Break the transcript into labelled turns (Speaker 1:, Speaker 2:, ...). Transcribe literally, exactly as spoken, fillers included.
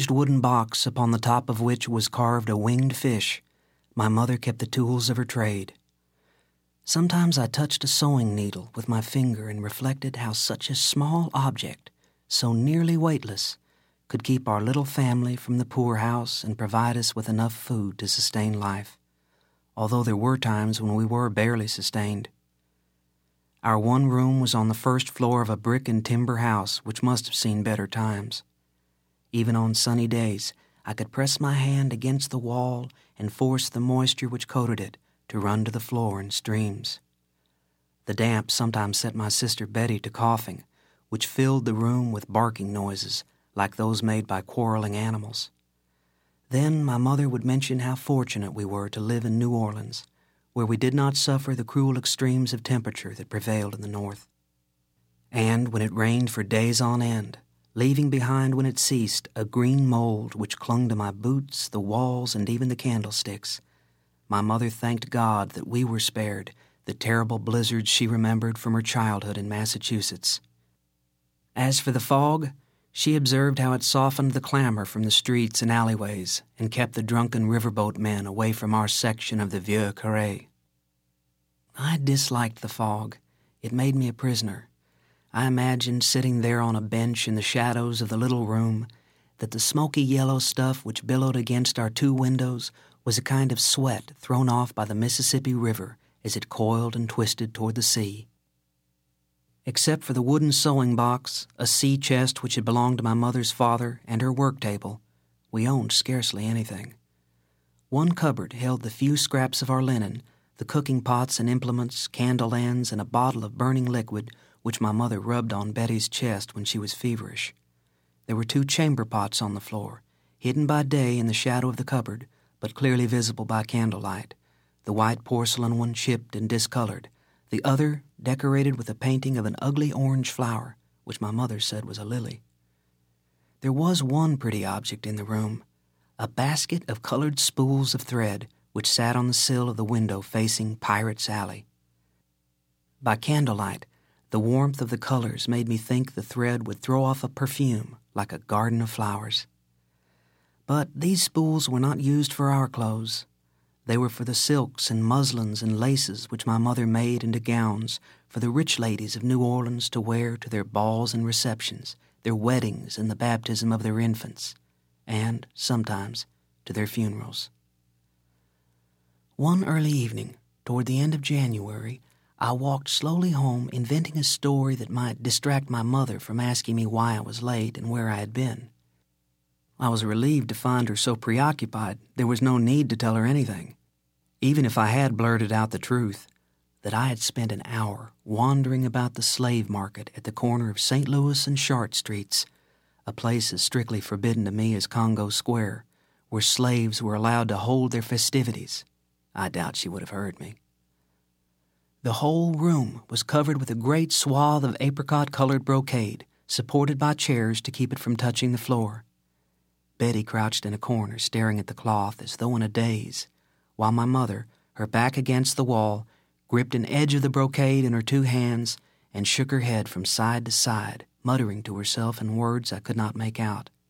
Speaker 1: hinged wooden box upon the top of which was carved a winged fish, my mother kept the tools of her trade. Sometimes I touched a sewing needle with my finger and reflected how such a small object, so nearly weightless, could keep our little family from the poorhouse and provide us with enough food to sustain life, although there were times when we were barely sustained. Our one room was on the first floor of a brick and timber house which must have seen better times. Even on sunny days, I could press my hand against the wall and force the moisture which coated it to run to the floor in streams. The damp sometimes set my sister Betty to coughing, which filled the room with barking noises like those made by quarreling animals. Then my mother would mention how fortunate we were to live in New Orleans, where we did not suffer the cruel extremes of temperature that prevailed in the north. And when it rained for days on end, leaving behind when it ceased a green mold which clung to my boots, the walls, and even the candlesticks, my mother thanked God that we were spared the terrible blizzards she remembered from her childhood in Massachusetts. As for the fog, she observed how it softened the clamor from the streets and alleyways and kept the drunken riverboat men away from our section of the Vieux Carré. I disliked the fog. It made me a prisoner. I imagined sitting there on a bench in the shadows of the little room, that the smoky yellow stuff which billowed against our two windows was a kind of sweat thrown off by the Mississippi River as it coiled and twisted toward the sea. Except for the wooden sewing box, a sea chest which had belonged to my mother's father, and her work table, we owned scarcely anything. One cupboard held the few scraps of our linen, the cooking pots and implements, candle ends, and a bottle of burning liquid which my mother rubbed on Betty's chest when she was feverish. There were two chamber pots on the floor, hidden by day in the shadow of the cupboard, but clearly visible by candlelight, the white porcelain one chipped and discolored, the other decorated with a painting of an ugly orange flower, which my mother said was a lily. There was one pretty object in the room, a basket of colored spools of thread which sat on the sill of the window facing Pirate's Alley. By candlelight, the warmth of the colors made me think the thread would throw off a perfume like a garden of flowers. But these spools were not used for our clothes. They were for the silks and muslins and laces which my mother made into gowns for the rich ladies of New Orleans to wear to their balls and receptions, their weddings and the baptism of their infants, and, sometimes, to their funerals. One early evening, toward the end of January, I walked slowly home, inventing a story that might distract my mother from asking me why I was late and where I had been. I was relieved to find her so preoccupied there was no need to tell her anything, even if I had blurted out the truth, that I had spent an hour wandering about the slave market at the corner of Saint Louis and Chart Streets, a place as strictly forbidden to me as Congo Square, where slaves were allowed to hold their festivities. I doubt she would have heard me. The whole room was covered with a great swath of apricot-colored brocade, supported by chairs to keep it from touching the floor. Betty crouched in a corner, staring at the cloth as though in a daze, while my mother, her back against the wall, gripped an edge of the brocade in her two hands and shook her head from side to side, muttering to herself in words I could not make out.